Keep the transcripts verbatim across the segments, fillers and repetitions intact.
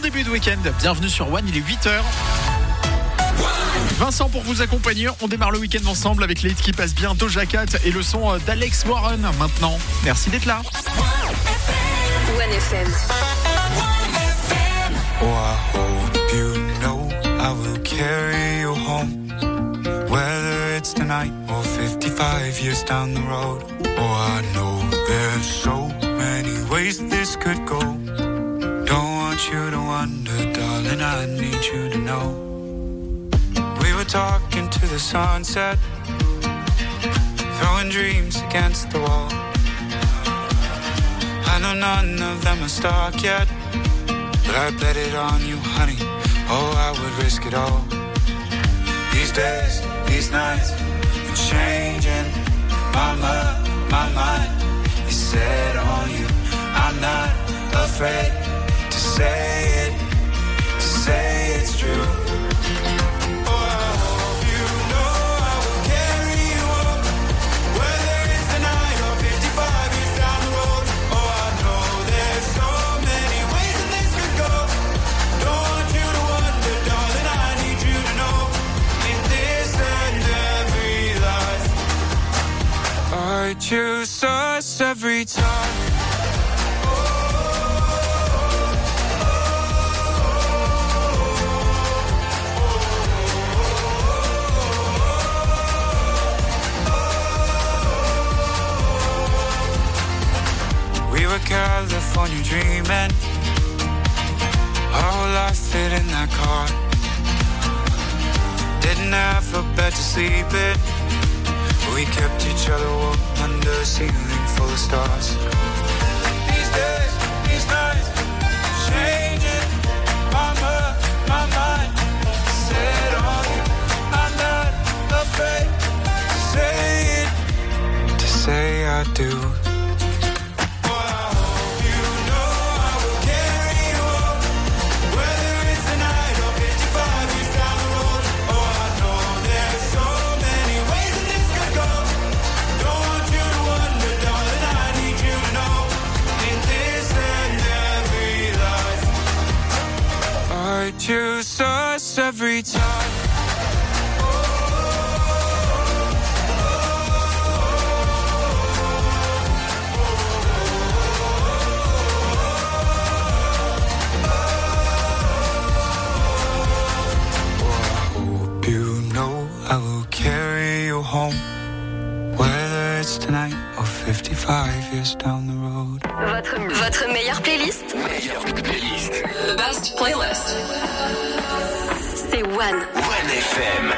début de week-end. Bienvenue sur One, il est huit heures. Vincent pour vous accompagner, on démarre le week-end ensemble avec les hits qui passent bien, Doja Cat et le son d'Alex Warren maintenant. Merci d'être là. One F M. Oh, I hope you know I will carry you home, whether it's tonight or fifty-five years down the road. Oh, I know there's so many ways this could go. Don't want you to wonder, darling, I need you to know. We were talking to the sunset, throwing dreams against the wall. I know none of them are stuck yet, but I bet it on you, honey. Oh, I would risk it all. These days, these nights, and changing my mind, my mind is set on you. I'm not afraid to say it, to say it's true. I choose us every time. We were California dreaming, our whole life fit in that car. Didn't have a bed to sleep in, we kept each other warm under a ceiling full of stars. These days, these nights, changing my mind, my mind set on you. I'm not afraid to say it, to say I do. I choose us every time. Oh, I hope you know I will carry you home, whether it's tonight or fifty-five years down the road. Votre, votre meilleure playlist. Meilleure playlist. The best playlist. C'est One. One F M.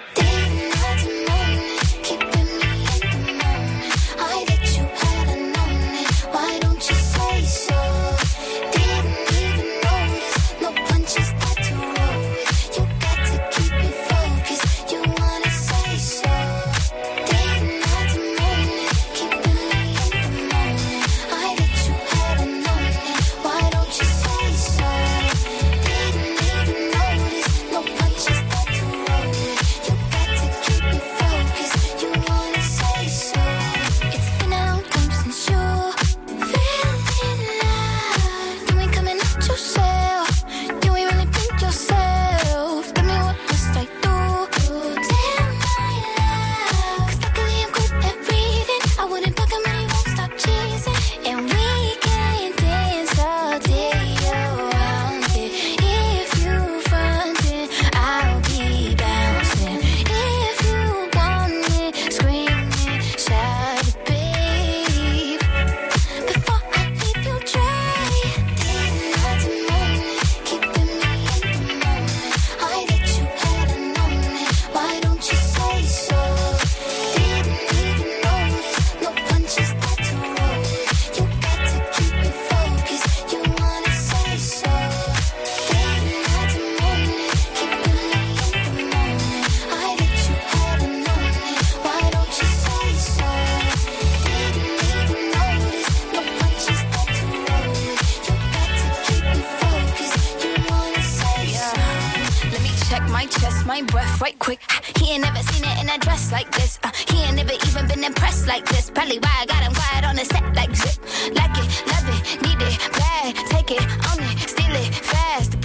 my breath right quick. He ain't never seen it in a dress like this. Uh, he ain't never even been impressed like this. Probably why I got him quiet on the set like zip. Like it, love it, need it, bad. Take it, own it, steal it, fast.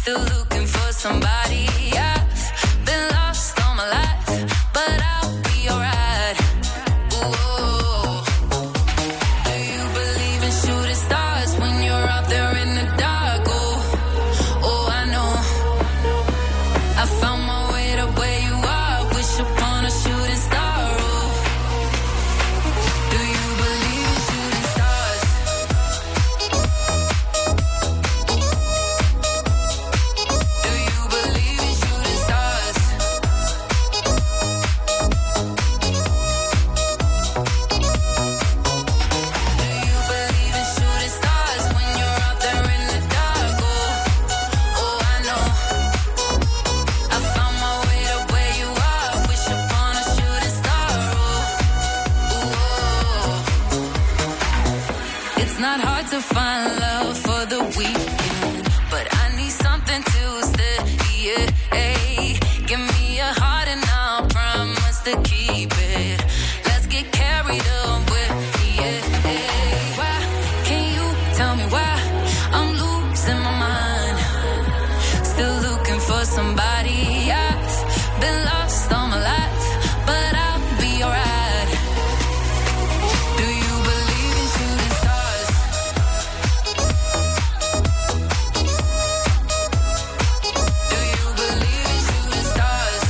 Still looking for somebody. I've been lost all my life, but I'll be alright. Ooh. Do you believe in shooting stars when you're out there in the dark? Oh, oh, I know. I found my way to where you are. Wish upon a shooting star. Oh, do you believe in shooting stars? Do you believe in shooting stars? Do you believe in shooting stars when you're out there in the dark? Oh, oh, I know. I found my way to where you are. Wish upon a shooting star. Oh, ooh. It's not hard to find love for the weekend, but I need something to stay. Yeah, hey. Give me a heart and I'll promise to keep it. Let's get carried away. Yeah, hey. Why can you tell me why I'm losing my mind? Still looking for somebody. I've been lost all my life, but I'll be alright. Do you believe in shooting stars? Do you believe in shooting stars?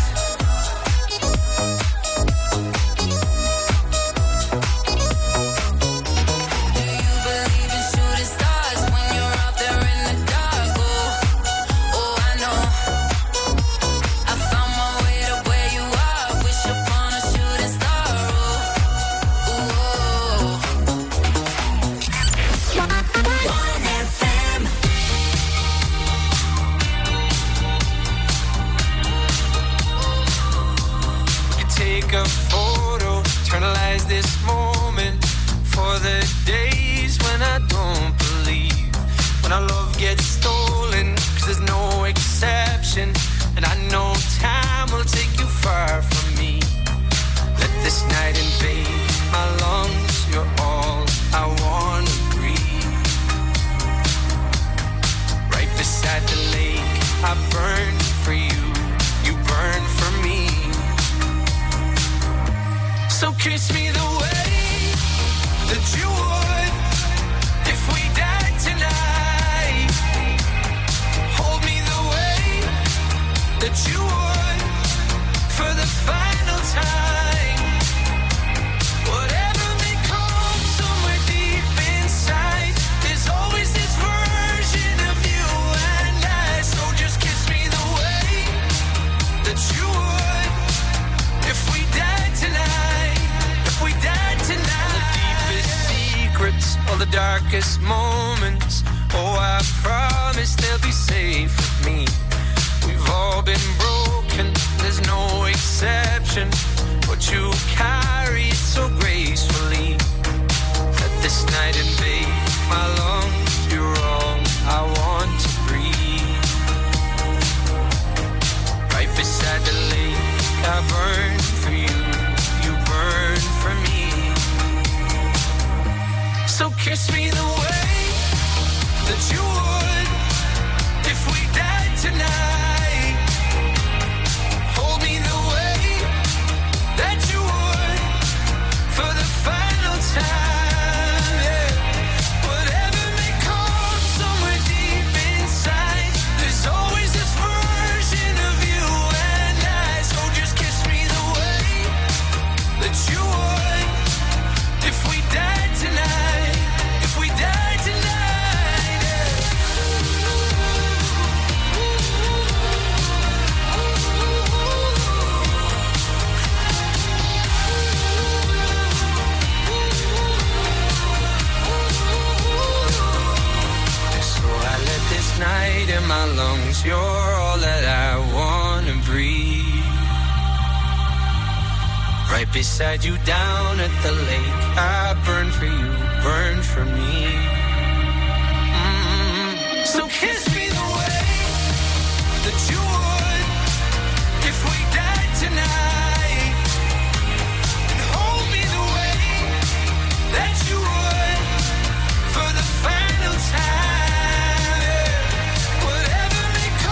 Do you believe in shooting stars when you're out there in the dark? Oh, oh, I know. I found my way to where you are. Wish upon a shooting star. Oh, ooh. You take a photo, eternalize this moment for the days when I don't believe, when our love gets stolen, cause there's no exception, and I know time will take you far from me. Let this night invade my lungs, you're all I wanna breathe. Right beside the lake, I burn for you, you burn for me. So kiss me the way that you would if we died tonight. Hold me the way that you would for the final time. Whatever may come somewhere deep inside, there's always this version of you and I. So just kiss me the way that you would if we died tonight. If we died tonight. The deepest secrets, all the darkest moments, oh, I promise they'll be safe with me. We've all been broken, there's no exception, but you carry it so gracefully. Let this night invade my lungs, you're all I want to breathe. Right beside the lake, I burn for you, you burn for me. So kiss me the way that you would if we died tonight. Hold me the way that you would for the final time. Yeah. Whatever may come somewhere deep inside, there's always this version of you and I. So just kiss me the way that you would if we died tonight. If we died tonight. Yeah. So I let this night in my lungs, you're all that I wanna breathe. Right beside you down at the lake, I burn for you, burn for me. Mm-hmm. So kiss me the way that you would if we died tonight, and hold me the way that you would for the final time. Whatever may come.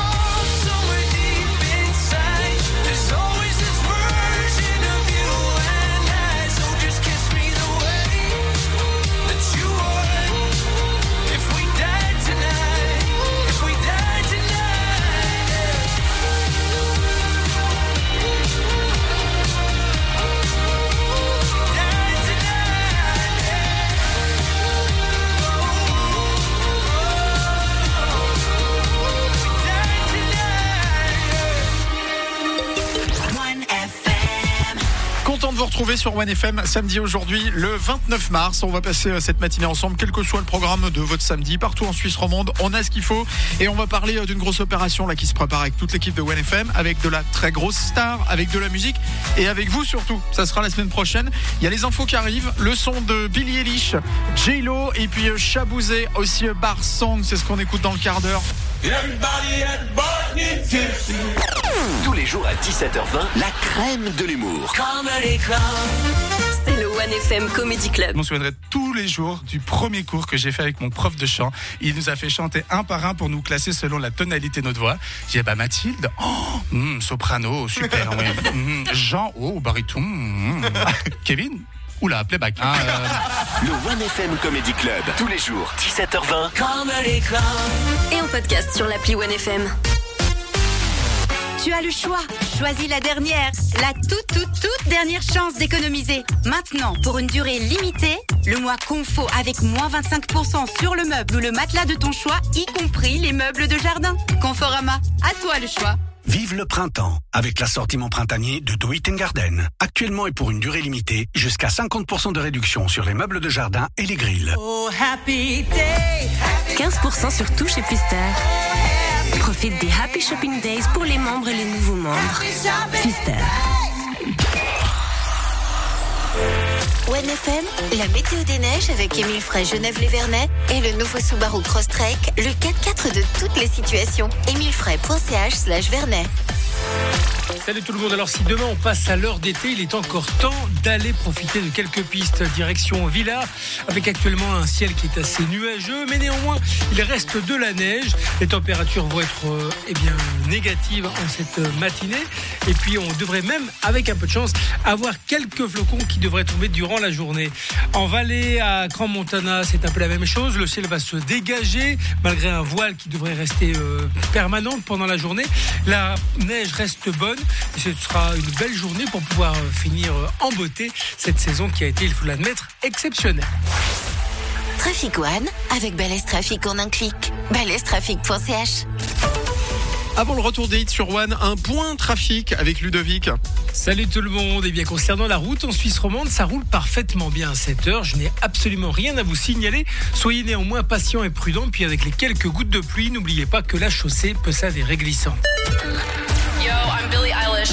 vous retrouver sur One F M samedi aujourd'hui, le vingt-neuf mars. On va passer cette matinée ensemble, quel que soit le programme de votre samedi. Partout en Suisse romande, on a ce qu'il faut. Et on va parler d'une grosse opération là qui se prépare avec toute l'équipe de One F M, avec de la très grosse star, avec de la musique et avec vous surtout. Ça sera la semaine prochaine. Il y a les infos qui arrivent, le son de Billie Eilish, J-Lo et puis Chabouzé, aussi Bar Song. C'est ce qu'on écoute dans le quart d'heure. Tous les jours à dix-sept heures vingt, la crème de l'humour. C'est le One F M Comedy Club. Je me souviendrai tous les jours du premier cours que j'ai fait avec mon prof de chant. Il nous a fait chanter un par un pour nous classer selon la tonalité de notre voix. J'ai dit, bah Mathilde, oh, mm, soprano, super, ouais. Mm, Jean, oh, baryton. Mm, Kevin, oula, playback. Ah, euh... Le One F M Comedy Club, tous les jours, dix-sept heures vingt. Et en podcast sur l'appli One F M. Tu as le choix. Choisis la dernière, la toute, toute, toute dernière chance d'économiser. Maintenant, pour une durée limitée, le mois Confo avec moins vingt-cinq pour cent sur le meuble ou le matelas de ton choix, y compris les meubles de jardin. Conforama, à toi le choix. Vive le printemps avec l'assortiment printanier de Do It and Garden. Actuellement et pour une durée limitée, jusqu'à cinquante pour cent de réduction sur les meubles de jardin et les grilles. Oh, happy day. quinze pour cent sur tout chez Pfister. Profite des Happy Shopping Days pour les membres et les nouveaux membres. Pfister. One F M, la météo des neiges avec Émile Frey, Genève-les-Vernets et le nouveau Subaru Crosstrek, le quatre quatre de toutes les situations. émile frey point c h slash Vernet. Salut tout le monde, alors si demain on passe à l'heure d'été, il est encore temps d'aller profiter de quelques pistes direction Villars, avec actuellement un ciel qui est assez nuageux, mais néanmoins il reste de la neige, les températures vont être euh, eh bien, négatives en cette matinée, et puis on devrait même, avec un peu de chance, avoir quelques flocons qui devraient tomber durant la journée. En Valais, à Crans-Montana, c'est un peu la même chose, le ciel va se dégager, malgré un voile qui devrait rester euh, permanent pendant la journée, la neige reste bonne, et ce sera une belle journée pour pouvoir finir en beauté cette saison qui a été, il faut l'admettre, exceptionnelle. Trafic One avec Balès Trafic en un clic. balès trafic point c h. Avant le retour des hits sur One, un point trafic avec Ludovic. Salut tout le monde. Et bien concernant la route en Suisse romande, ça roule parfaitement bien à cette heure. Je n'ai absolument rien à vous signaler. Soyez néanmoins patients et prudents. Puis avec les quelques gouttes de pluie, n'oubliez pas que la chaussée peut s'avérer glissante. Yo, I'm Billie Eilish.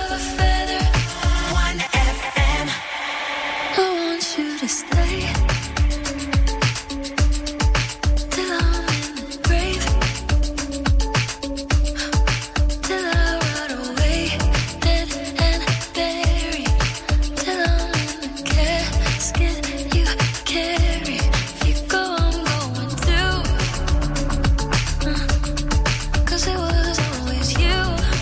One F M. I want you to stay. Till I'm in the grave. Till I rot away. Dead and buried. Till I'm in the casket you carry. If you go, I'm going too. Uh, Cause it was always you.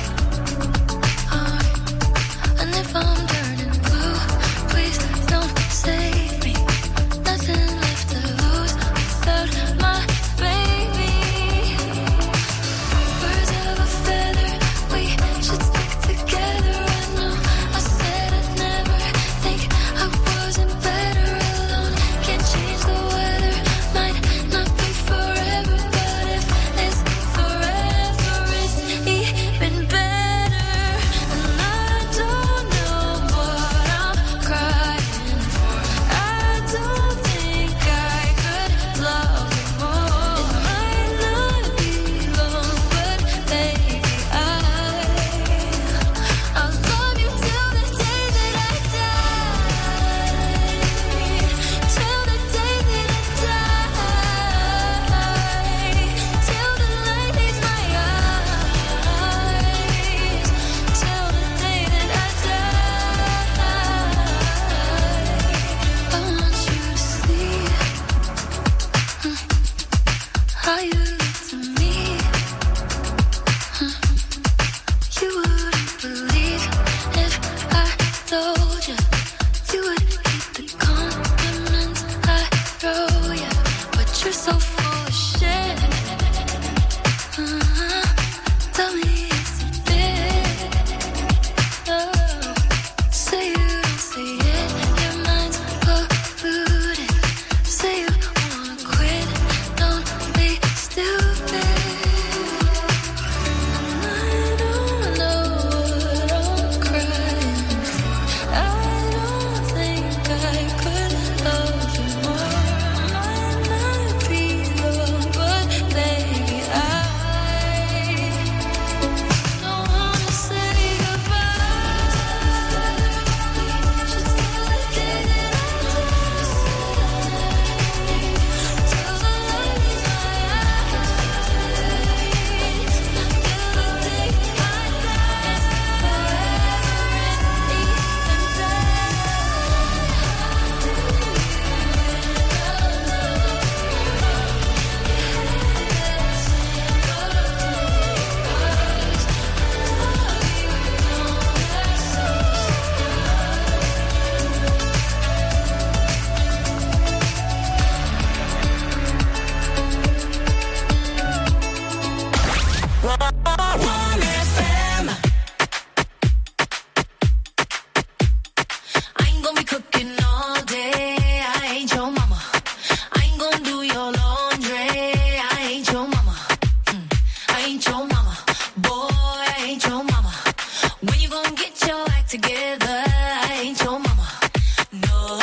together. I ain't your mama. No.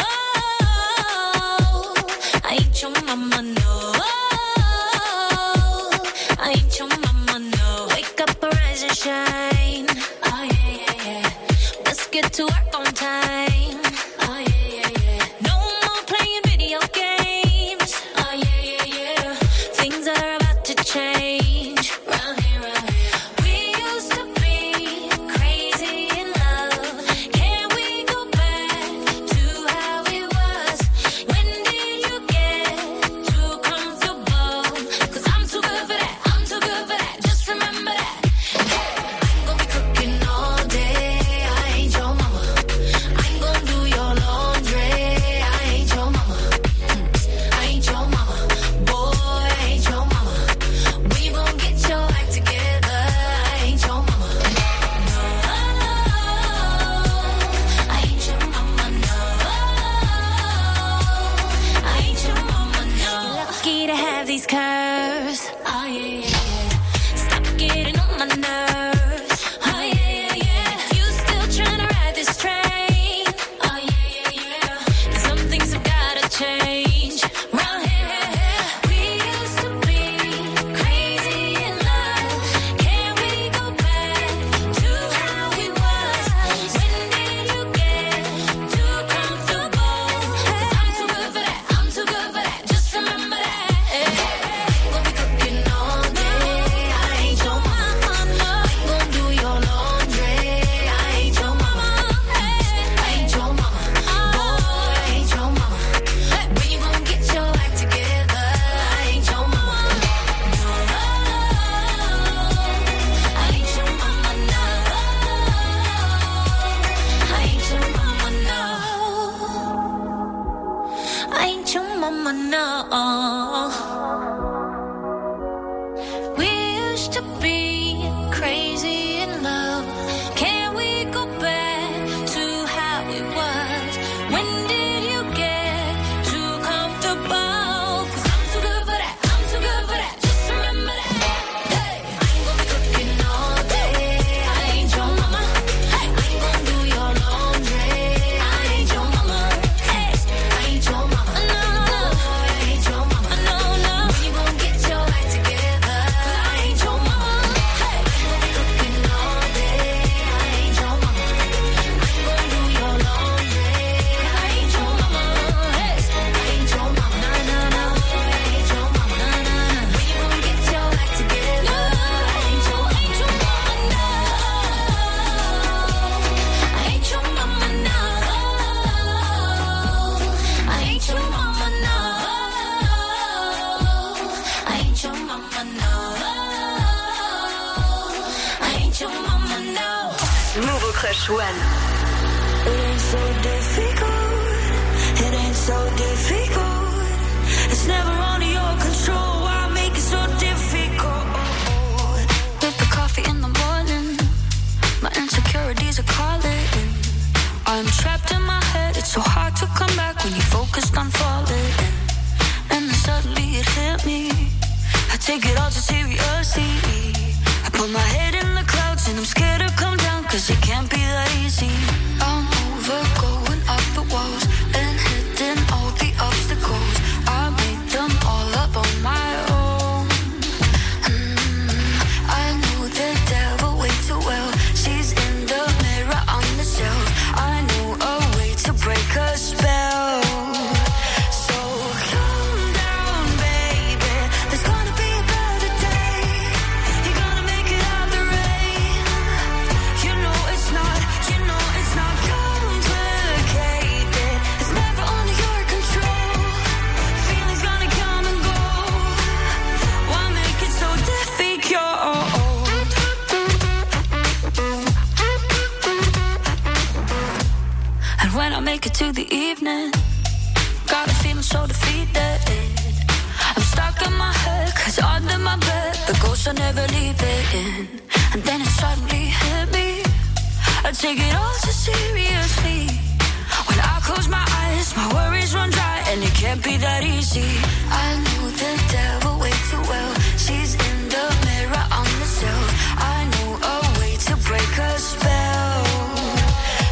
I ain't your mama. No. I ain't your mama. No. Wake up, rise and shine. Oh yeah, yeah, yeah. Let's get to work on time. Oh yeah, yeah, yeah. No more playing video games. Oh yeah, yeah, yeah. Things are about to change. Round here, round here. We used to be crazy in love. Can we go back to how it was? When did you get too comfortable? 'Cause I'm too good for that. I'm too good for that. Just remember that. I'm gonna be cooking all day. I ain't your mama. I'm gonna do your laundry. I ain't your mama. I ain't your mama. Boy, I ain't your mama. When you gonna get your act together? I ain't your mama. No, I ain't your mama. No, I ain't your mama. No. You're lucky to have these curves. Oh yeah, yeah, yeah. Stop getting on my nerves. Oh yeah, yeah, yeah. You still trying to ride this train? Oh yeah, yeah, yeah. And some things have gotta change. Round here, we used to be crazy in love. Can we go back to how it was? When did you get too comfortable? 'Cause I'm too good for that. I'm too good for that. Just remember that. I'm gonna be cooking all day. I ain't your mama. I'm gonna do your laundry. I ain't your mama. I ain't your mama. Boy, I ain't your mama. When you gonna get your act together? I ain't your mama. No, I ain't your mama. No, I ain't your mama. No, I ain't your mama. No. We used to be crazy in love. Can we go back to how it was? When did you get too comfortable? 'Cause I'm too good for that. I'm too good for that. Just remember that. Hey, I ain't gonna be cooking all day. I ain't your mama. I'm gonna do your laundry. I ain't your mama. Hey, I ain't your mama. No, no, I ain't your mama. No, no. When you gonna get your act together? 'Cause I ain't your mama. Hey, I'm gonna be cooking all day. I ain't your mama. I'm gonna do your laundry. 'Cause I ain't your mama. Hey, I ain't your mama. No, no, no. I ain't your mama. No, no, no. When you gonna get your act together? I ain't your, ain't your mama. No, I ain't your mama. No, I ain't your mama. No, I ain't your mama. No, I ain't your mama. No. Nouveau Crush One. It ain't so difficult. It ain't so difficult. It's never under your control. Why make it so difficult? With the coffee in the morning, my insecurities are calling. I'm trapped in my head. It's so hard to come back when you're focused on falling. And then suddenly it hit me. I take it all too seriously. I put my head in the clouds and I'm scared to come down 'cause it can't be that easy. I'm over going up the walls and hitting all the obstacles. I made them all up on my own. Mm, I know the devil way too well. She's in the mirror on the shelf. I know a way to break a spell. So calm down, baby. There's gonna be a better day. You're gonna make it out the rain. You know it's not, you know it's not complicated. It's never under your control. Feelings gonna come and go. Why make it so difficult? And when I make it to the evening, got a feeling so defeated. I'm stuck in my head, 'cause under my bed, the ghosts are never leaving. And then it suddenly hit me. I take it all so seriously. When I close my eyes, my worries run dry, and it can't be that easy. I know the devil way too well. She's in the mirror on the shelf. I know a way to break a spell.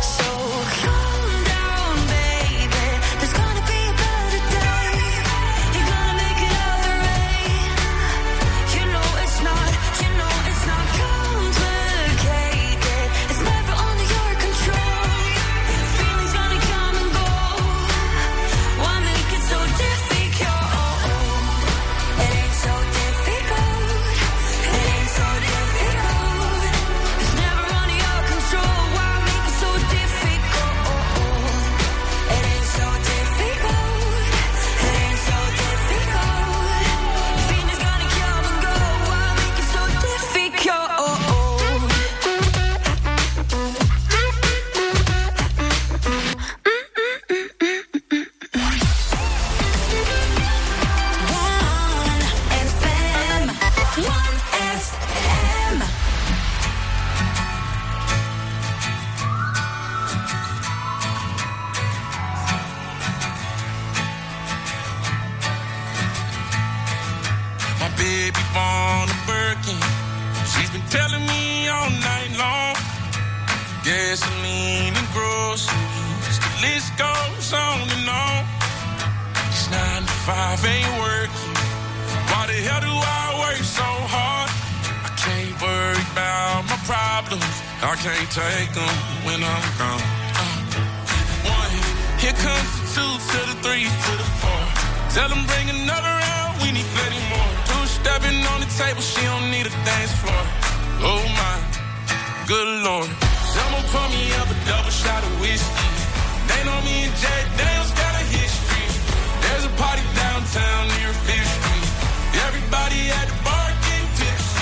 gasoline and groceries. The list goes on and on. This nine to five ain't working. Why the hell do I work so hard? I can't worry about my problems. I can't take them when I'm gone. Uh, one, here comes the two to the three to the four. Tell them bring another round, we need plenty more. Two stepping on the table, she don't need a dance floor. Oh my, good Lord. Someone pour me up a double shot of whiskey. They know me and Jack Daniels got a history. There's a party downtown near Fifth Street. Everybody at the bar getting tipsy.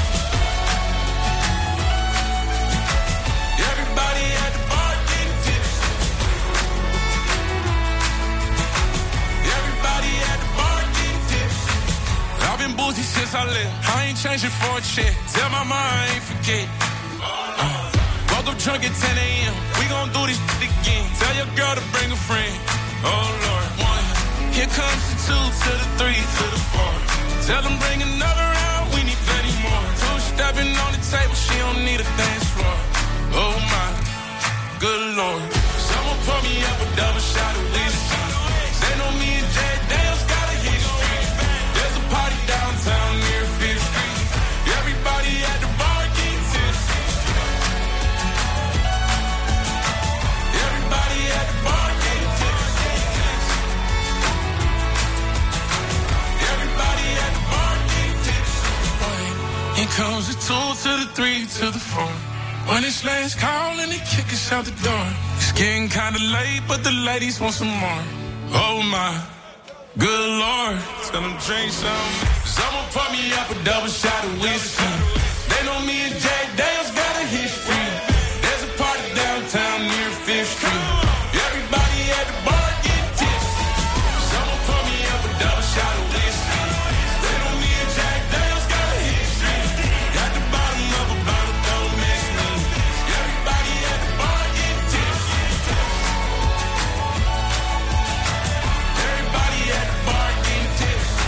Everybody at the bar getting tipsy. Everybody at the bar getting tipsy. I've been boozy since I left. I ain't changing for a check. Tell my mom I ain't forget. Uh, woke up drunk at ten a.m. We gon' do this shit again. Tell your girl to bring a friend. Oh Lord, one. Here comes the two to the three to the four. Tell them bring another round, we need plenty more. Two stepping on the table, she don't need a dance floor. Oh my, good Lord. Someone pour me up a double shot of whiskey. They know me and Jack Daniels got a history. There's a party downtown near Fifth Street. Everybody at the bar getting tipsy. Everybody at the bar getting tipsy. Everybody at the bar getting tipsy. Here comes the two to the three to the four. When it's last call and they kick us out the door. It's getting kinda late, but the ladies want some more. Oh my, good Lord. Tell them drink some. Someone pour me up a double shot of whiskey. They know me and Jack Daniels got a history. There's a party downtown near Fifth Street. Everybody at the bar getting tipsy. Someone pour me up a double shot of whiskey. They know me and Jack Daniels got a history. Got the bottom of a bottle, don't miss me. Everybody at the bar getting tipsy. Everybody at the bar getting tipsy.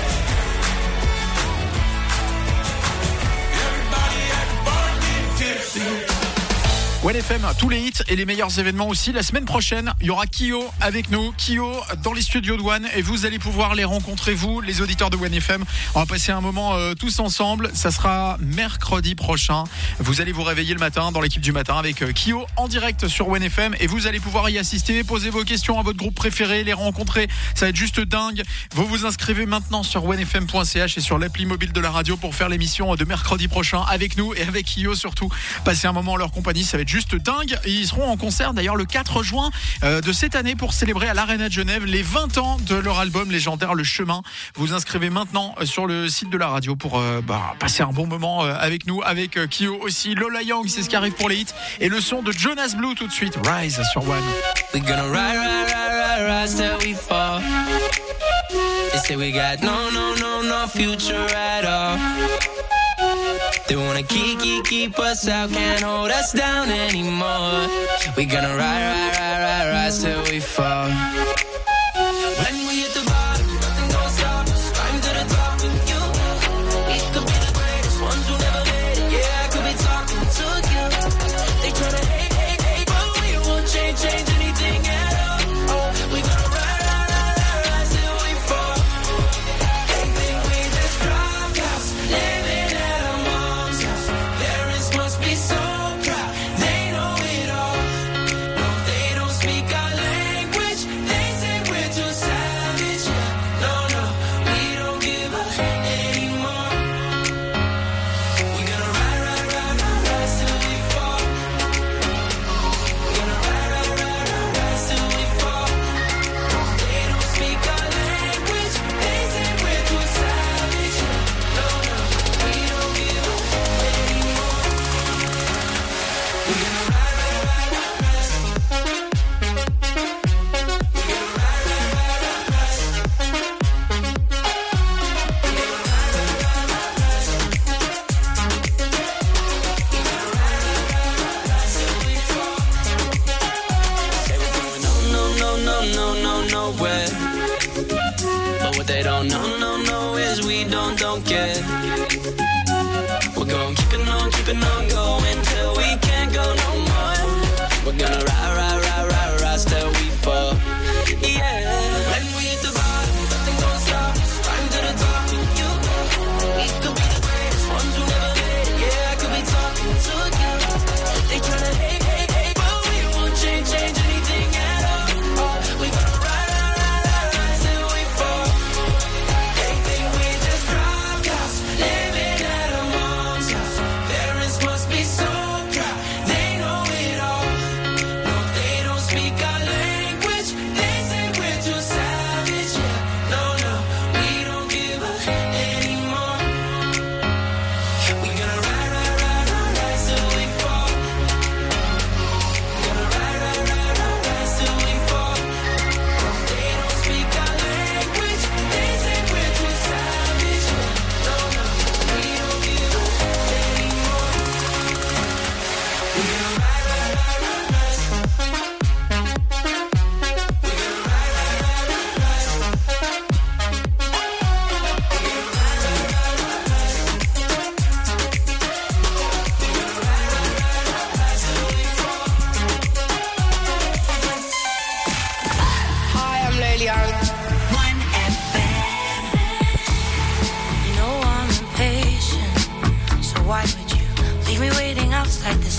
Everybody at the bar getting tipsy. One F M, tous les hits et les meilleurs événements aussi. La semaine prochaine, il y aura Kyo avec nous. Kyo dans les studios de One et vous allez pouvoir les rencontrer, vous, les auditeurs de One F M. On va passer un moment euh, tous ensemble. Ça sera mercredi prochain. Vous allez vous réveiller le matin dans l'équipe du matin avec euh, Kyo en direct sur One F M et vous allez pouvoir y assister, poser vos questions à votre groupe préféré, les rencontrer. Ça va être juste dingue. Vous vous inscrivez maintenant sur one f m point c h et sur l'appli mobile de la radio pour faire l'émission de mercredi prochain avec nous et avec Kyo surtout. Passer un moment en leur compagnie, ça va être juste dingue. Ils seront en concert d'ailleurs le quatre juin euh, de cette année pour célébrer à l'Arena de Genève les vingt ans de leur album légendaire Le Chemin. Vous inscrivez maintenant sur le site de la radio pour euh, bah, passer un bon moment euh, avec nous, avec euh, Kyo aussi. Lola Young, c'est ce qui arrive pour les hits et le son de Jonas Blue tout de suite. Rise sur One. We're gonna ride, ride, ride, ride, rise till we fall. They say we got no, no, no, no future at all. They wanna keep, keep, keep us out, can't hold us down anymore. We gonna ride, ride, ride, ride, rise till we fall. When we hit the bottom, nothing gonna stop us. Climb to the top with you. We could be the greatest ones who never made it. Yeah, I could be talking to you. They tryna hate, hate, hate, but we won't change, change anything at all. Oh, we gonna ride, ride, ride, ride, rise till we fall. They think we just dropped out, living at a mom's house. Parents must be so proud, they know it all. No, they don't speak our language, they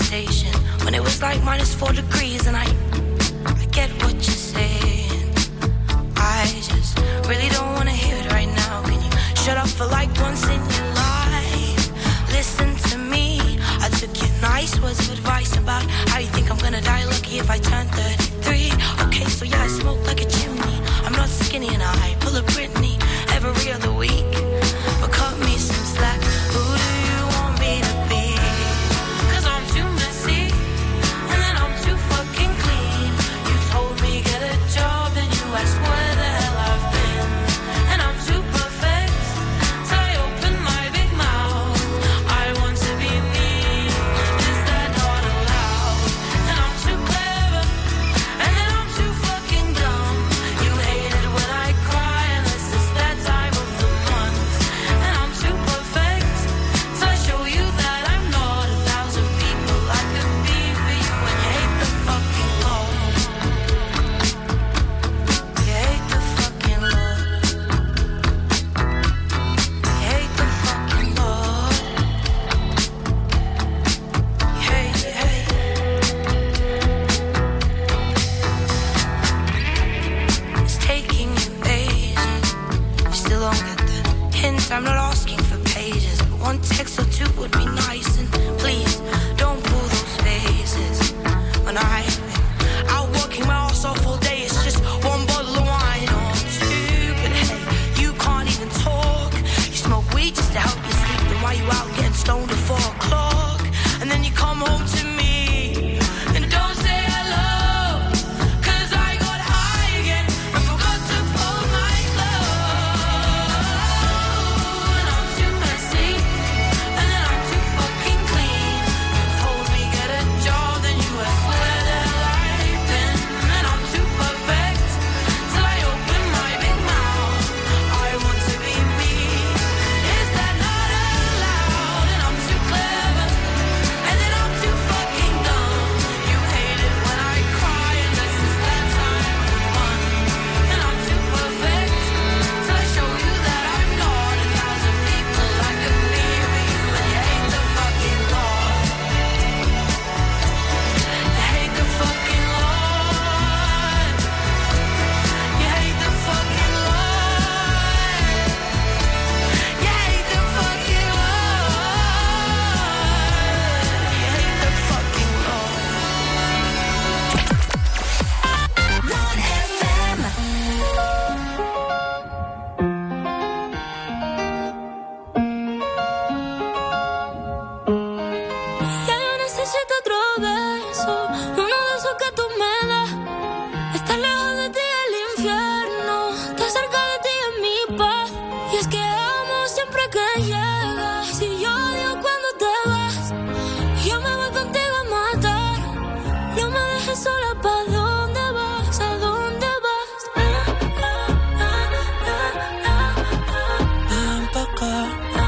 conversation when it was like minus four degrees, and I, I get what you're saying. I just really don't wanna hear it right now. Can you shut up for like once in your life? Listen to me. I took your nice words of advice about how you think I'm gonna die lucky if I turn thirty-three. Okay, so yeah, I smoke like a chimney. I'm not skinny and I pull a Britney every other week. But cut me some slack. Who do you want me to be? Cause I'm too messy and then I'm too fucking clean. You told me get a job and you asked where the hell I've been. And I'm too perfect, so I open my big mouth. I want to be me, is that not allowed? And I'm too clever, and then I'm too fucking dumb. You hate it when I cry, unless it's that time of the month. And I'm too perfect, so I show you that I'm not a thousand people I could be for you. And you hate the fucking Lord. You hate the fucking Lord. You hate the fucking Lord. You hate, you hate. It's taking you ages. You still don't get the hint. I'm not asking for pages, but one text or two would be nice. And please don't pull those faces. When I've been out working my ass off all day, it's just one bottle of wine or two. But hey, you can't even talk. You smoke weed just to help you sleep. Then why you out getting stoned at four o'clock? And then you come home to me and don't say hello. Cause I got high again and forgot to fold my clothes. And I'm too messy and then I'm too fucking clean. You told me get a job, then you asked where the hell I've been. And I'm too perfect, till I open my big mouth. I want to be me, is that not allowed? And I'm too clever, and then I'm too fucking dumb. You hate it when I cry, unless it's that time of the month. And I'm too perfect, till I show you that I'm not a thousand people I could be for you. And you hate the fucking Lord. You hate the fucking Lord. You hate the fucking Lord. You hate the fucking Lord. You hate the fucking Lord. one F M. Ya yo necesito otro beso, uno de esos que tú me das. Estar lejos de ti el infierno, estar cerca de ti es mi paz. Y es que amo siempre que llegas, y yo odio cuando te vas. Yo me voy contigo a matar, no me dejes sola. ¿Pa' dónde vas? ¿A dónde vas? Ah, ah, ah, ah, ah, ah. Ven pa' acá. ¿A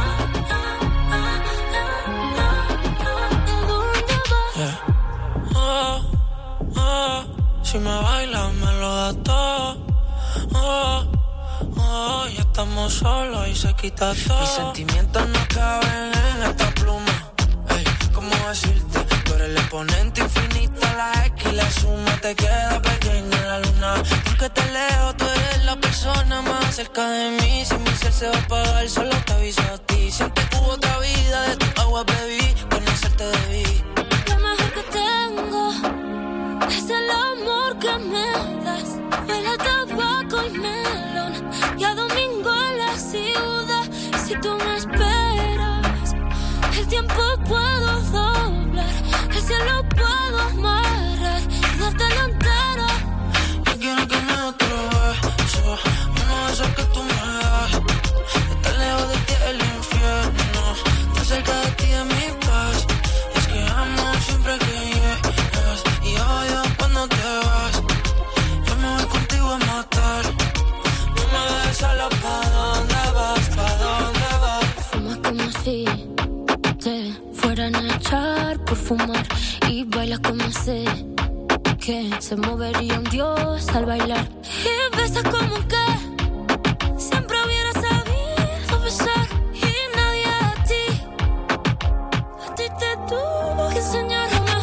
dónde vas? Yeah. Oh, oh, si me bailas me lo das todo. Oh, oh, ya estamos solos y se quita todo. Mis sentimientos no caben en esta pluma. Ey, ¿cómo decirte? Tú eres el exponente infinito, la X y la suma te queda pequeña en la luna. Porque te leo, tú eres la persona más cerca de mí. Si mi ser se va a apagar, solo te aviso a ti. Siento que hubo otra vida, de tu agua bebí, conocerte debí. Lo mejor que tengo es el amor que me das. Huele a tabaco y melón, y a domingo en la ciudad. Si tú me esperas, el tiempo puedo doblar, el cielo puedo amarrar y dártelo entero. Yo quiero que me des otro beso, uno de esos que tú me das. Estar lejos de ti el infierno, estar cerca de ti es mi paz. Es que amo siempre que llegas, y odio cuando te vas. Yo me voy contigo a matar, no me dejes sola. ¿Pa' dónde vas? ¿Pa' dónde vas? Fumas como si te fueran a echar por fumar, y bailas como sé que se movería un dios al bailar. Y besas como que siempre hubiera sabido besar, y nadie a ti, a ti te tuvo que enseñar. Lo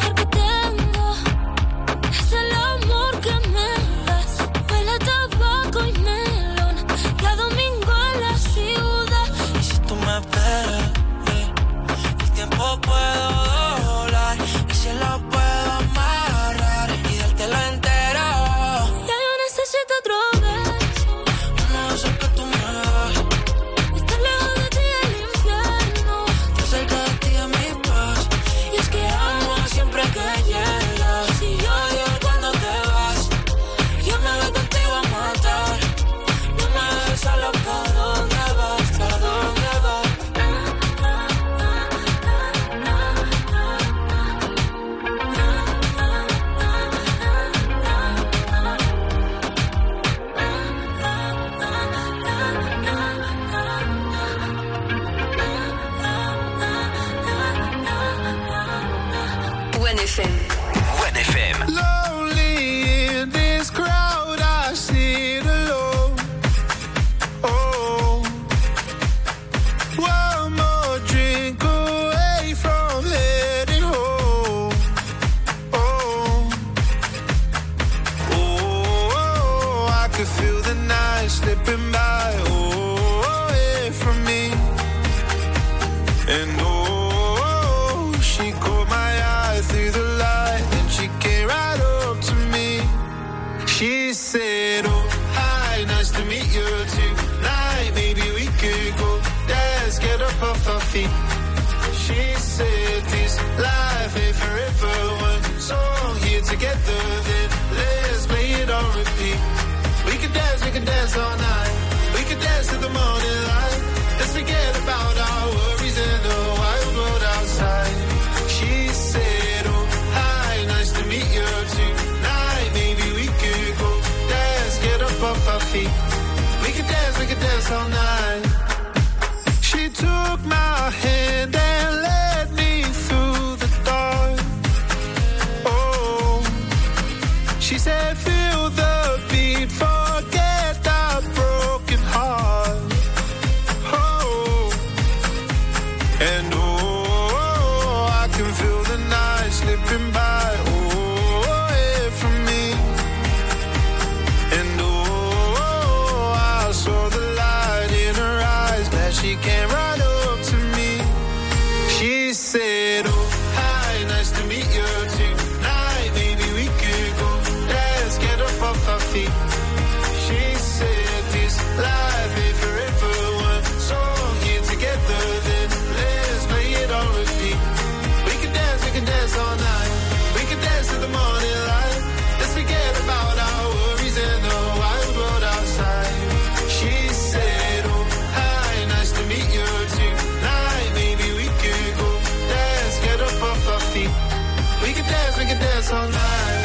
F M. One F M. Lonely in this crowd, I sit alone. Oh, one more drink away from heading home. Oh, oh, I could feel the night slipping by. Oh, away from me. And oh, she caught my eye through the light, and she came right up to me. She said, oh, hi, nice to meet you tonight. Maybe we could go dance, get up off our feet. She said, this life ain't forever. One song here together, then let's play it on repeat. We could dance, we could dance all night. We could dance to the morning light. Let's forget about our worries and the wild world outside. She said, oh, hi, nice to meet you tonight. Maybe we could go dance, get up off our feet. We could dance, we could dance all night. She took my hand and led me through the dark. Oh, she said, feel the beat, forget that broken heart. Oh, and oh, I can feel the night slipping by. Oh, away from me. And oh, I saw the light in her eyes, that she came right up to me. She said, oh, hi, nice to meet you tonight. Maybe we could go dance, get up off our feet. She said, this life ain't forever. One song here together, then let's play it on repeat. We can dance, we can dance all night. We can dance to the morning light. Let's forget about our worries and the wild world outside. She said, oh, hi, nice to meet you tonight. Maybe we could go dance, get up off our feet. We can dance, we can dance all night.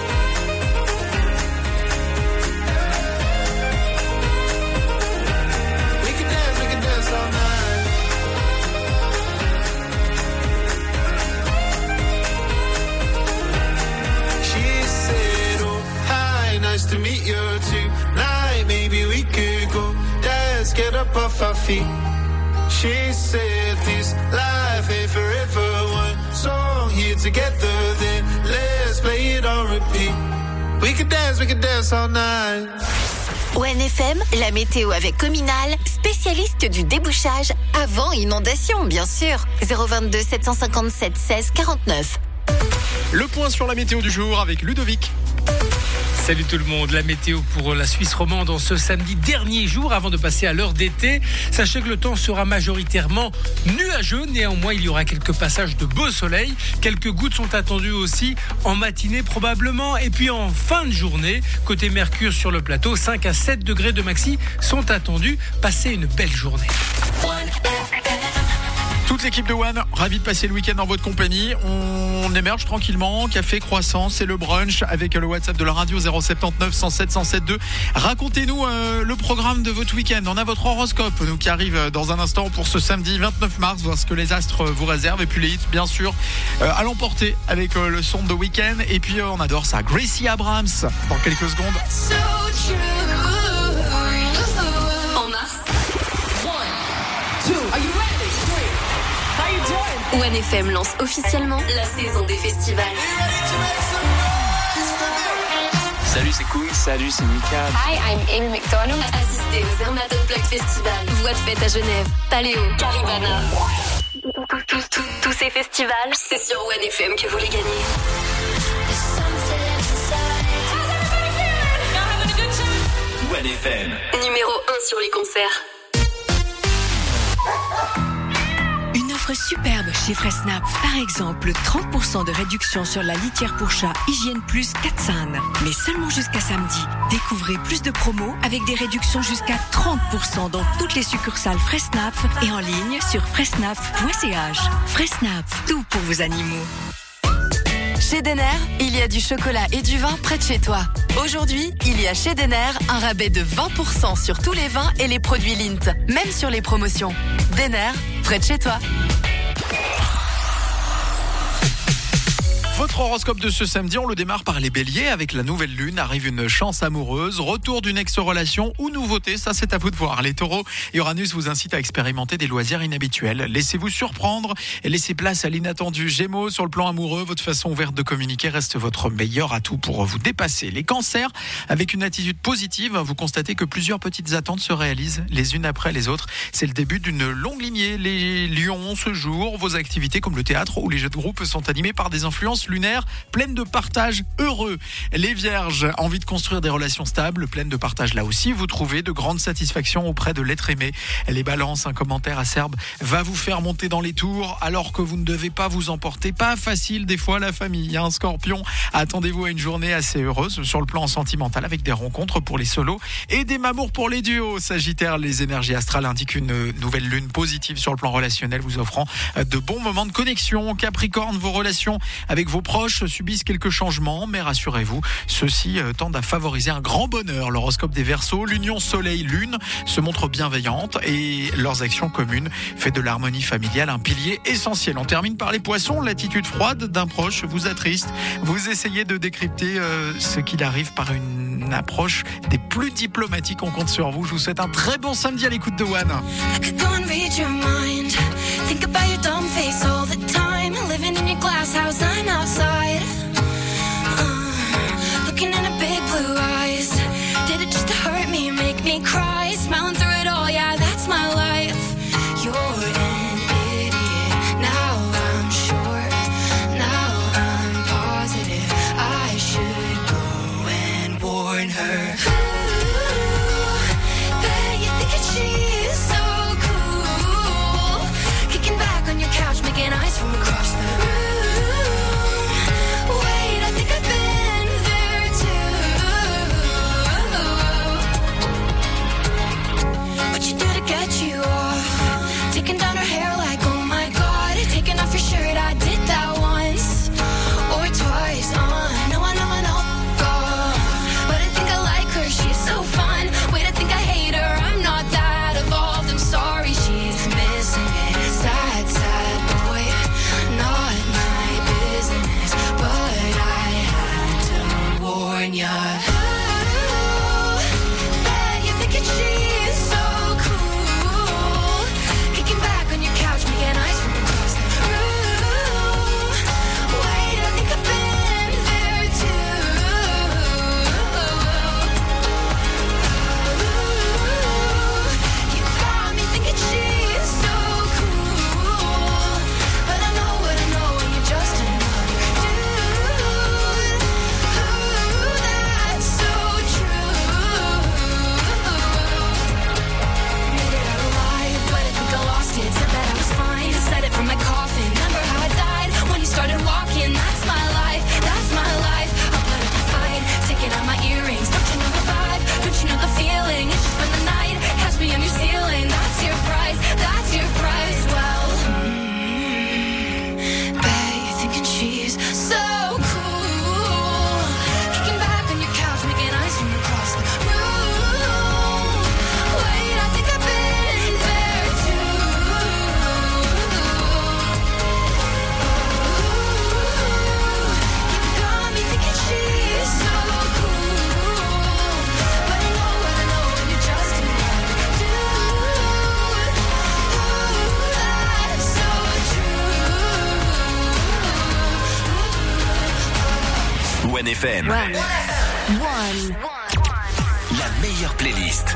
We can dance, we can dance all night. She said, oh, hi, nice to meet you tonight. Maybe we could go dance, get up off our feet. She said, this life ain't forever. One song here together, then let's play it on repeat. We could dance, we could dance all night. One F M, la météo avec Cominal, spécialiste du débouchage avant inondation, bien sûr. zéro vingt-deux sept cent cinquante-sept seize quarante-neuf. Le point sur la météo du jour avec Ludovic. Salut tout le monde, la météo pour la Suisse romande en ce samedi dernier jour avant de passer à l'heure d'été. Sachez que le temps sera majoritairement nuageux, néanmoins il y aura quelques passages de beau soleil. Quelques gouttes sont attendues aussi en matinée probablement. Et puis en fin de journée, côté Mercure sur le plateau, cinq à sept degrés de maxi sont attendus. Passez une belle journée. Toute l'équipe de One, ravi de passer le week-end en votre compagnie. On émerge tranquillement, café, croissant, c'est le brunch avec le WhatsApp de la radio zéro sept neuf cent sept cent soixante-deux. Racontez-nous euh, le programme de votre week-end. On a votre horoscope nous, qui arrive dans un instant pour ce samedi vingt-neuf mars, voir ce que les astres vous réservent. Et puis les hits, bien sûr, euh, à l'emporter avec euh, le son de week-end. Et puis euh, on adore ça. Gracie Abrams dans quelques secondes. So true. En mars. One, two, are you ready? One F M lance officiellement la saison des festivals. Salut, c'est Koum. Salut, c'est Mika. Hi, I'm Amy McDonald. Assistez au Zermatt Unplugged Festival. Voix de fête à Genève. Paléo, Caribana. Tous ces festivals, c'est sur One F M que vous les gagnez. One F M. Numéro un sur les concerts. Une offre superbe chez Fressnapf. Par exemple, trente pour cent de réduction sur la litière pour chat Hygiène Plus Katsan. Mais seulement jusqu'à samedi. Découvrez plus de promos avec des réductions jusqu'à trente pour cent dans toutes les succursales Fressnapf et en ligne sur fressnapf point c h. Fressnapf, tout pour vos animaux. Chez Denner, il y a du chocolat et du vin près de chez toi. Aujourd'hui, il y a chez Denner un rabais de vingt pour cent sur tous les vins et les produits Lindt, même sur les promotions. Denner, près de chez toi. Votre horoscope de ce samedi, on le démarre par les béliers. Avec la nouvelle lune arrive une chance amoureuse, retour d'une ex-relation ou nouveauté, ça c'est à vous de voir. Les taureaux, Uranus vous incite à expérimenter des loisirs inhabituels. Laissez-vous surprendre et laissez place à l'inattendu. Gémeaux, sur le plan amoureux, votre façon ouverte de communiquer reste votre meilleur atout pour vous dépasser. Les cancers, avec une attitude positive, vous constatez que plusieurs petites attentes se réalisent les unes après les autres. C'est le début d'une longue lignée. Les lions, ce jour, vos activités comme le théâtre ou les jeux de groupe sont animés par des influences lunaires pleines de partage heureux. Les vierges, envie de construire des relations stables, pleines de partage là aussi, vous trouvez de grandes satisfactions auprès de l'être aimé. Les balances, un commentaire acerbe va vous faire monter dans les tours alors que vous ne devez pas vous emporter. Pas facile des fois la famille. Un scorpion, attendez-vous à une journée assez heureuse sur le plan sentimental avec des rencontres pour les solos et des mamours pour les duos. Sagittaire, les énergies astrales indiquent une nouvelle lune positive sur le plan relationnel vous offrant de bons moments de connexion. Capricorne, vos relations avec vos proches subissent quelques changements, mais rassurez-vous, ceux-ci tendent à favoriser un grand bonheur. L'horoscope des Verseaux, l'union soleil-lune se montre bienveillante et leurs actions communes fait de l'harmonie familiale un pilier essentiel. On termine par les Poissons, l'attitude froide d'un proche vous attriste. Vous essayez de décrypter euh, ce qu'il arrive par une approche des plus diplomatiques. On compte sur vous. Je vous souhaite un très bon samedi à l'écoute de One. Think about your dumb face all the time. Living in your glass house, I'm outside. Uh, looking in a big blue eyes. Did it just to hurt me, make me cry? Smiling through it all, yeah, that's my life. You're an idiot. Now I'm sure. Now I'm positive. I should go and warn her. Ooh, bet you think it's she's so couch, making eyes from across the room. Wait, I think I've been there too. What you do to get you off? Taking down her hair like, oh my god. Taking off your shirt, I did that once or twice. Uh, no, I know, I know. Oh, but I think I like her, she's so fun. Wait, I think I hate her, I'm not that evolved. I'm sorry, she's missing it. Sad, sad. Not my business, but I had to warn ya. Ooh, bet you think she's so cool. Kicking back on your couch, making eyes from across the room. Wait, I think I've been there too. Ooh, you got me thinking she's so cool, but I know what I know when you're just another dude. Ooh, that's so true. Made it out alive, but I think I lost it. Said that I was fine, said it from my coffin. Remember how I died when you started walking? That's my life, that's my life. I'll put up a fight, taking out my earrings. Don't you know the vibe? Don't you know the feeling? It's just been the night, catch me on your ceiling. That's your price, that's your price. Well, bet you're thinking she's so cool. Kicking back on your couch, making eyes from across the room. Wait, I think I've been there too. You got me thinking she's so cool, but I know what I know when you're just another dude. Ooh, that's so true. One F M. One. One. La meilleure playlist.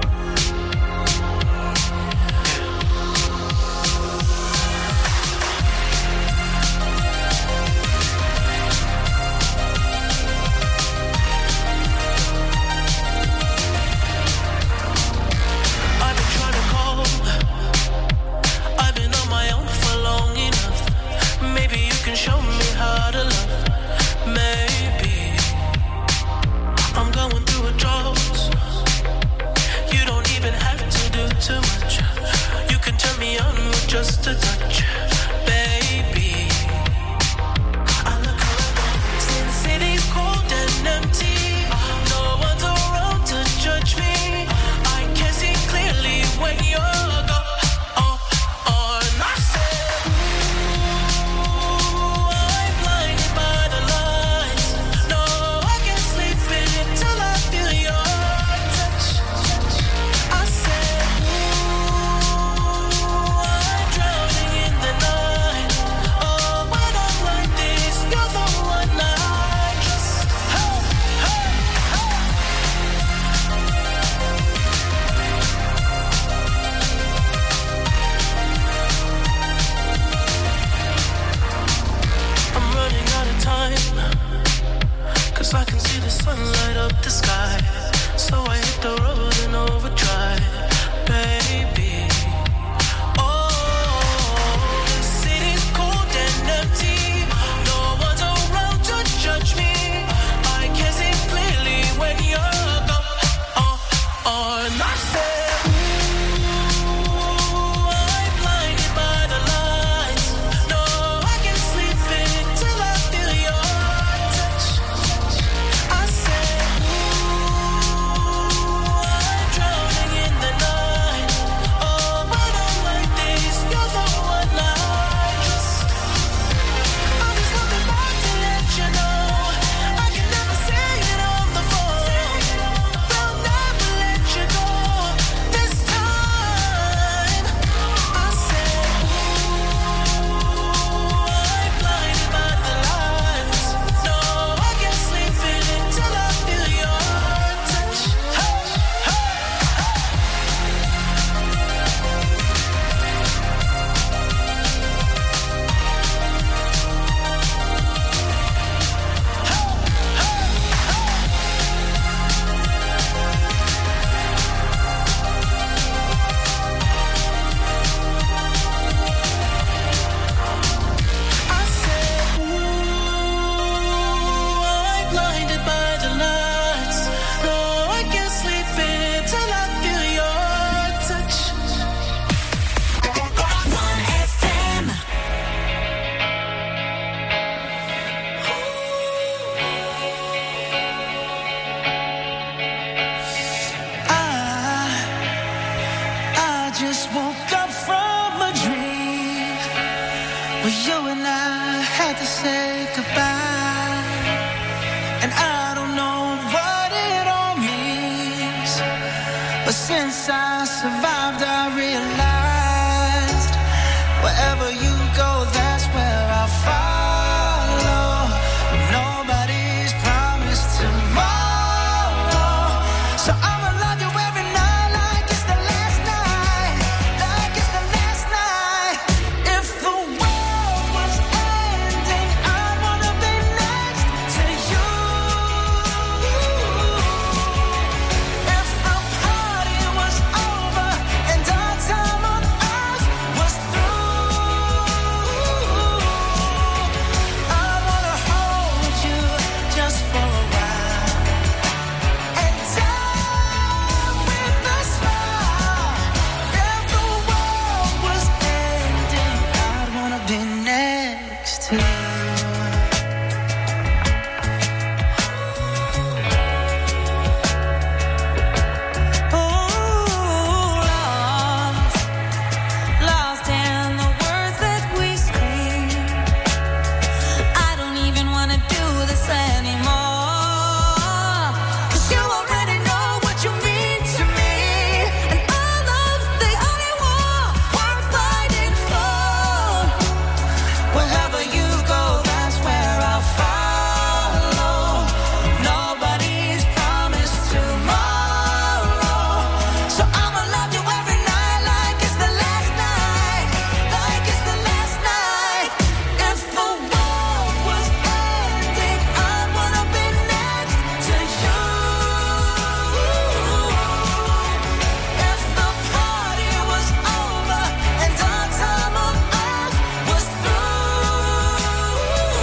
I've been trying to call. I've been on my own for long enough. Maybe you can show me how to love. Maybe I'm going through a drought. since I survived, I realized wherever you go, that's where I'll follow. Nobody's promised tomorrow, so I'ma love you every night like it's the last night, like it's the last night. If the world was ending, I'd wanna be next to you. If the party was over and our time on earth was through, I wanna hold you just for a while and die with a smile. If the world was ending, I'd wanna be next to you. Lost in the words that we speak. I don't even wanna do this anymore. 'Cause you already know what you mean to me, and our love's the only war worth fighting for. Wherever you go, that's where I'll follow. Nobody's promised tomorrow, so I'ma love you every night like it's the last night, like it's the last night. If the world was ending, I'd wanna be next to you. If the party was over and our time on earth was through,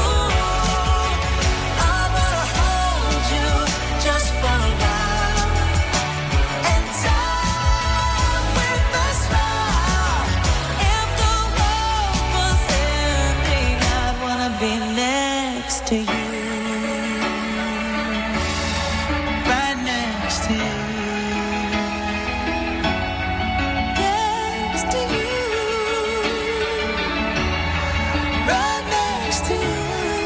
I wanna hold you just for a while and die with a smile. If the world was ending, I'd wanna be next to you, Right next to you. next to you, Right next to you.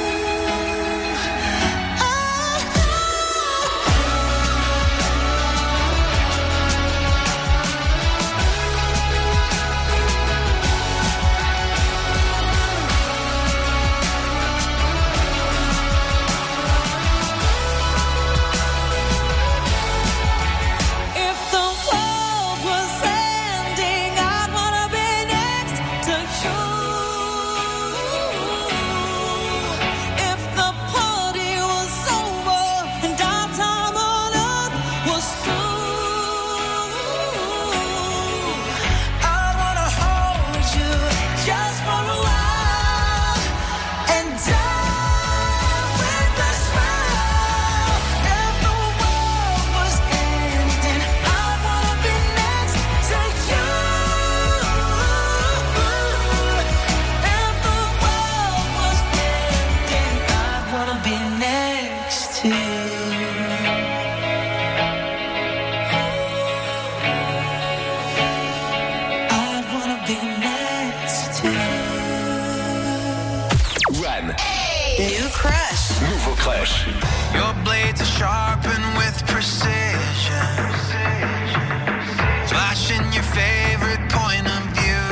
if the world was ending, I'd wanna be next to you. If the party was over and our time on earth was through, I wanna hold you just for a while and die with a smile. If the world was ending, I wanna be next to you. If the world was ending, I wanna be next to you. I wanna be next to you. One. New crush. Nouveau crush. Your blades are sharpened with precision, flashing your favorite point of view.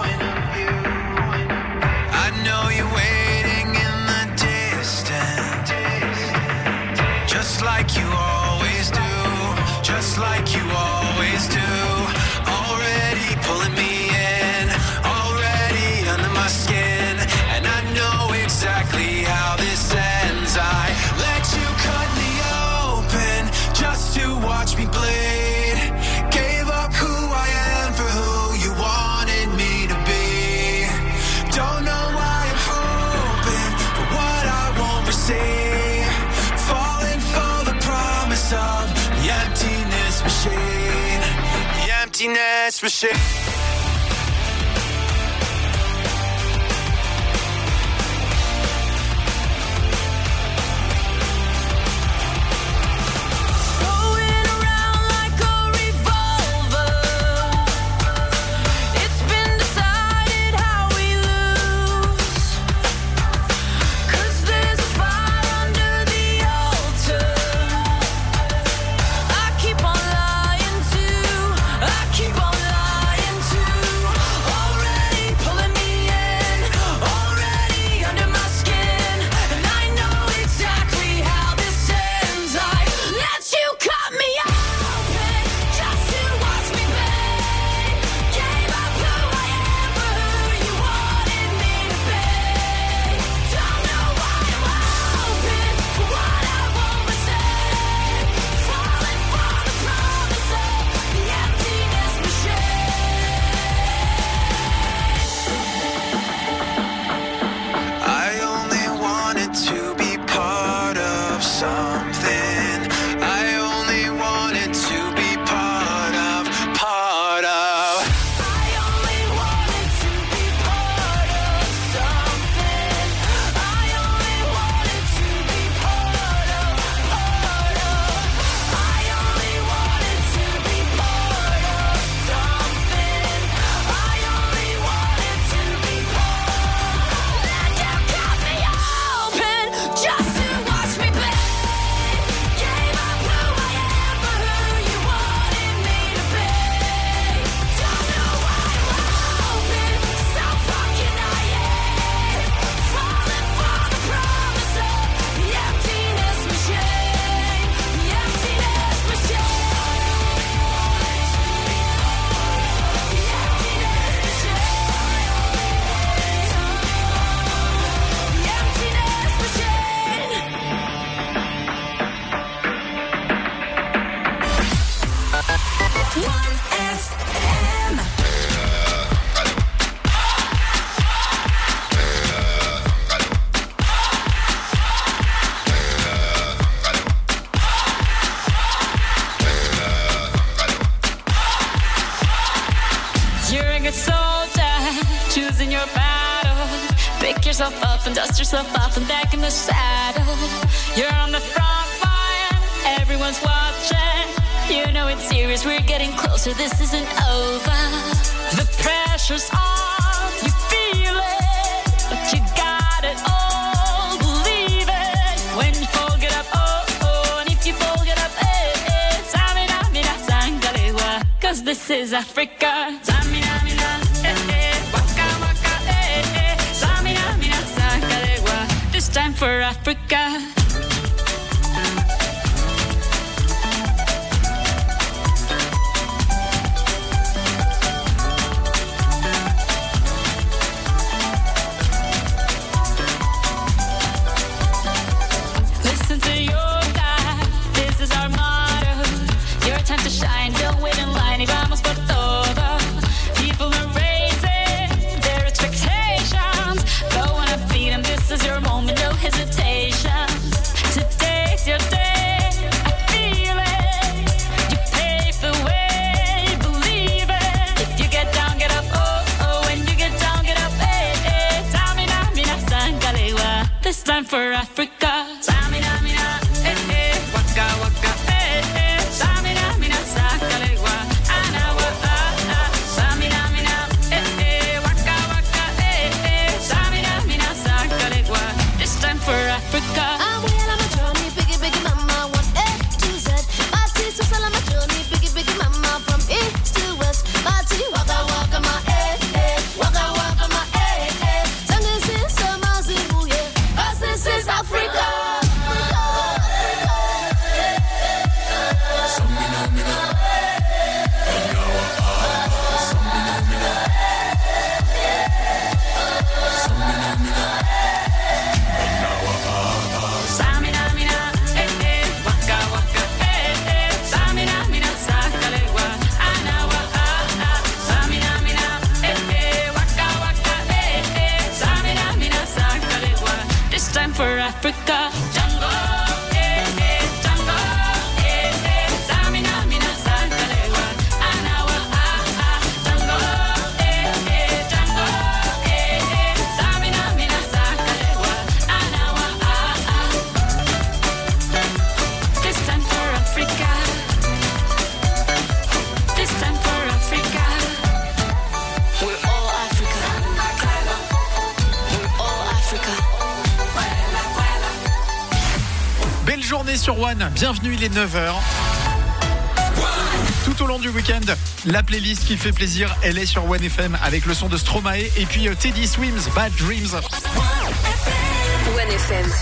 I know you're waiting in the distance, just like you always do, just like you always do. Already pulling me in, already under my skin, and I know exactly how this ends. I let you cut me open just to watch me bleed. Gave up who I am for who you wanted me to be. Don't know why I'm hoping for what I won't receive. Falling for the promise of the emptiness machine. The emptiness machine. going around like a revolver. It's been decided how we lose, 'cause there's a fire under the altar. I keep on lying to yourself up and dust yourself off and back in the saddle. You're on the front line, everyone's watching. You know it's serious, we're getting closer, this isn't over. The pressure's on, you feel it, but you got it all, believe it. When you fall, get up, oh, oh, and if you fall, get up, eh, eh. Samina, mina, sangalewa, cause this is Africa. Samina, mina, eh, eh, waka, waka, eh, eh. Samina, mina, sangalewa, this time for Africa. This time for Africa. Samina, mina, eh, eh, waka, waka, eh, eh. Samina, mina, sakalewa, anawa, ah, ah. Samina, mina, eh, eh, waka, waka, eh, eh. Samina, mina, sakalewa. This time for Africa. I'm well on my journey, biggie, biggie, mama, one A to Z. My teeth so sell on my journey, biggie, biggie, mama, from east to west. My teeth, waka, waka, my eh, eh, waka, waka, my eh, eh. Sangin' since summer, zibu, yeah. This is Africa. Samina, mina, eh, eh, waka, waka, eh, eh. Samina, mina, sakalewa, anawa, ah, ah. Samina, mina, eh, eh, waka, waka, eh, eh. Samina, mina, sakalewa. This time for Africa. Jungle, eh, eh, jungle, eh, eh. Samina, mina, sakalewa, anawa, ah, ah. Jungle, eh, eh, jungle, eh, eh. Samina, mina, sakalewa, anawa, ah, ah. This time for Africa. This time for Africa. We're all Africa. We're all Africa. Belle journée sur One, bienvenue, il est neuf heures. Tout au long du week-end, la playlist qui fait plaisir, elle est sur One F M avec le son de Stromae et puis euh, Teddy Swims, Bad Dreams. One F M.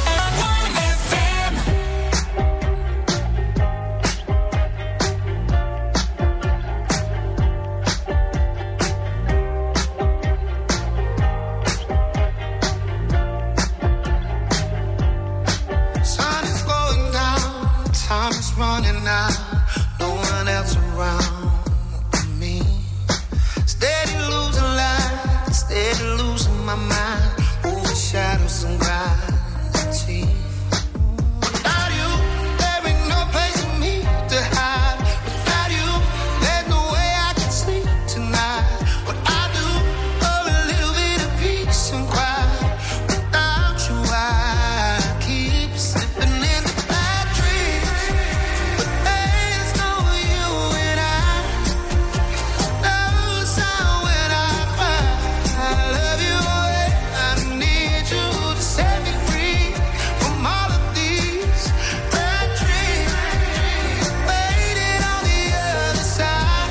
Sun is going down, time is running out, no one else around but me. Steady losing light, steady losing my mind, moving shadows and gravity. Without you, there ain't no place for me to hide. Without you, there's no way I can sleep tonight. What I do for a little bit of peace and quiet. Without you, I keep slipping into bad dreams. But there's no you and I. No sound when I cry. I love you, I need you to set me free from all of these bad dreams. Waiting on the other side.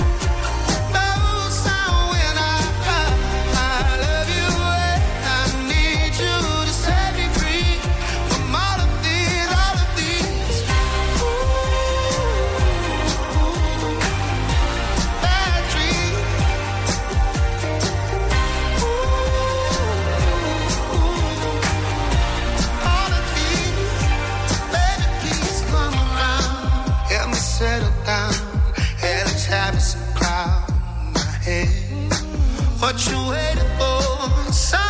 No sound when I cry. I love you, I need you to set me free from all of these, all of these bad dreams. All of these, baby, please come around. Help me settle down. Hell is having some cloud in my head. What you waiting for? Some